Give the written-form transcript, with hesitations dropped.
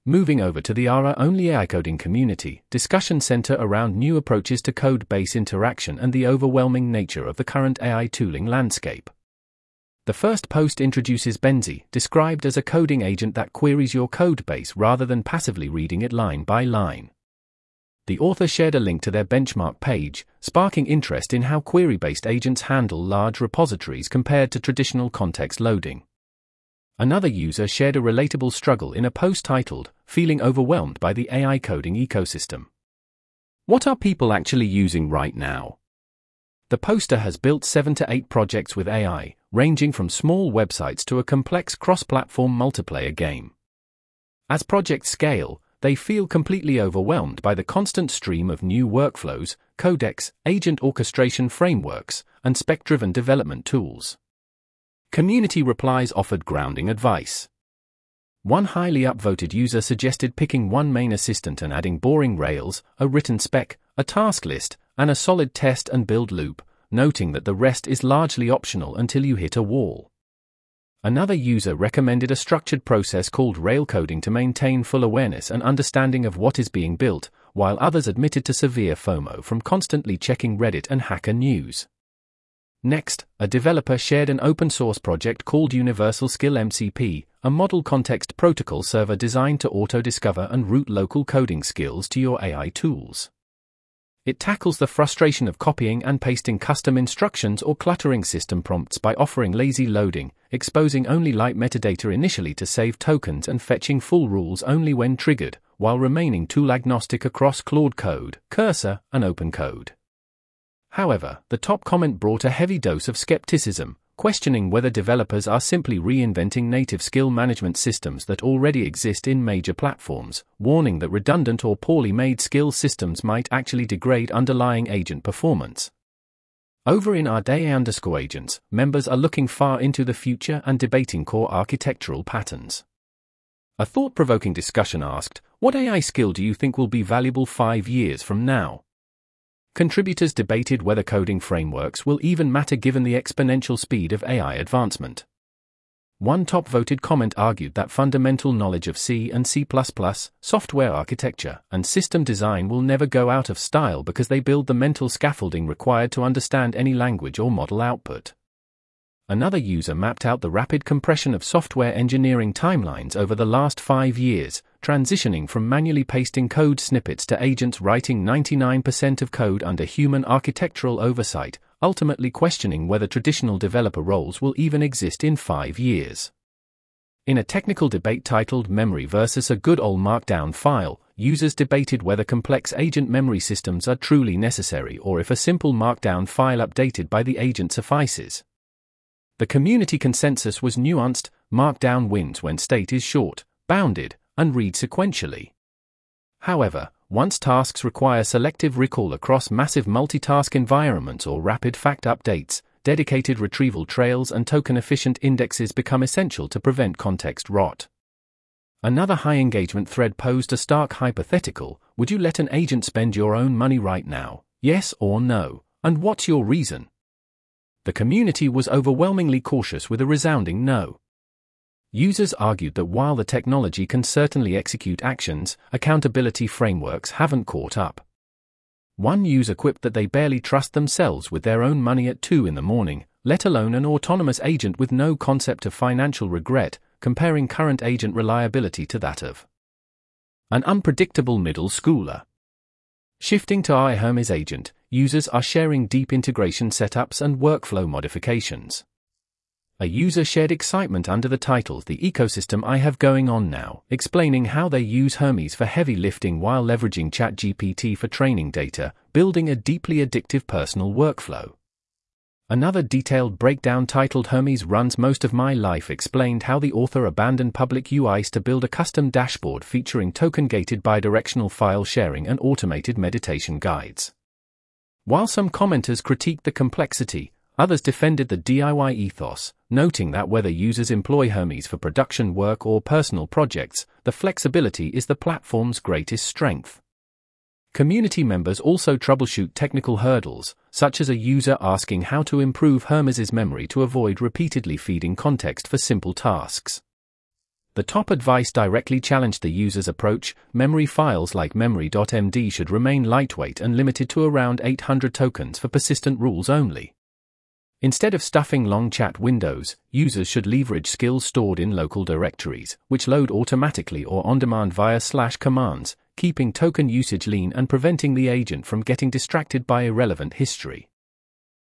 Moving over to the Ara-only AI coding community, discussion center around new approaches to code-base interaction and the overwhelming nature of the current AI tooling landscape. The first post introduces Benzi, described as a coding agent that queries your code base rather than passively reading it line by line. The author shared a link to their benchmark page, sparking interest in how query-based agents handle large repositories compared to traditional context loading. Another user shared a relatable struggle in a post titled, "Feeling Overwhelmed by the AI Coding Ecosystem." What are people actually using right now? The poster has built 7 to 8 projects with AI, ranging from small websites to a complex cross-platform multiplayer game. As projects scale, they feel completely overwhelmed by the constant stream of new workflows, codecs, agent orchestration frameworks, and spec-driven development tools. Community replies offered grounding advice. One highly upvoted user suggested picking one main assistant and adding boring Rails, a written spec, a task list, and a solid test and build loop, noting that the rest is largely optional until you hit a wall. Another user recommended a structured process called Rail coding to maintain full awareness and understanding of what is being built, while others admitted to severe FOMO from constantly checking Reddit and Hacker News. Next, a developer shared an open-source project called Universal Skill MCP, a model context protocol server designed to auto-discover and route local coding skills to your AI tools. It tackles the frustration of copying and pasting custom instructions or cluttering system prompts by offering lazy loading, exposing only light metadata initially to save tokens and fetching full rules only when triggered, while remaining tool-agnostic across Claude Code, Cursor, and OpenCode. However, the top comment brought a heavy dose of skepticism, questioning whether developers are simply reinventing native skill management systems that already exist in major platforms, warning that redundant or poorly made skill systems might actually degrade underlying agent performance. Over in our Day_Agents, members are looking far into the future and debating core architectural patterns. A thought-provoking discussion asked, "What AI skill do you think will be valuable 5 years from now?" Contributors debated whether coding frameworks will even matter given the exponential speed of AI advancement. One top-voted comment argued that fundamental knowledge of C and C++, software architecture, and system design will never go out of style because they build the mental scaffolding required to understand any language or model output. Another user mapped out the rapid compression of software engineering timelines over the last 5 years, transitioning from manually pasting code snippets to agents writing 99% of code under human architectural oversight, ultimately questioning whether traditional developer roles will even exist in 5 years. In a technical debate titled "Memory versus a Good Old Markdown File," users debated whether complex agent memory systems are truly necessary or if a simple Markdown file updated by the agent suffices. The community consensus was nuanced: Markdown wins when state is short, bounded, and read sequentially. However, once tasks require selective recall across massive multitask environments or rapid fact updates, dedicated retrieval trails and token-efficient indexes become essential to prevent context rot. Another high-engagement thread posed a stark hypothetical: would you let an agent spend your own money right now, yes or no, and what's your reason? The community was overwhelmingly cautious with a resounding no. Users argued that while the technology can certainly execute actions, accountability frameworks haven't caught up. One user quipped that they barely trust themselves with their own money at 2 a.m, let alone an autonomous agent with no concept of financial regret, comparing current agent reliability to that of an unpredictable middle schooler. Shifting to AI Hermes agent, users are sharing deep integration setups and workflow modifications. A user shared excitement under the title "The Ecosystem I Have Going On Now," explaining how they use Hermes for heavy lifting while leveraging ChatGPT for training data, building a deeply addictive personal workflow. Another detailed breakdown titled "Hermes Runs Most of My Life" explained how the author abandoned public UIs to build a custom dashboard featuring token-gated bidirectional file sharing and automated meditation guides. While some commenters critiqued the complexity, others defended the DIY ethos, noting that whether users employ Hermes for production work or personal projects, the flexibility is the platform's greatest strength. Community members also troubleshoot technical hurdles, such as a user asking how to improve Hermes's memory to avoid repeatedly feeding context for simple tasks. The top advice directly challenged the user's approach. Memory files like memory.md should remain lightweight and limited to around 800 tokens for persistent rules only. Instead of stuffing long chat windows, users should leverage skills stored in local directories, which load automatically or on demand via /commands, keeping token usage lean and preventing the agent from getting distracted by irrelevant history.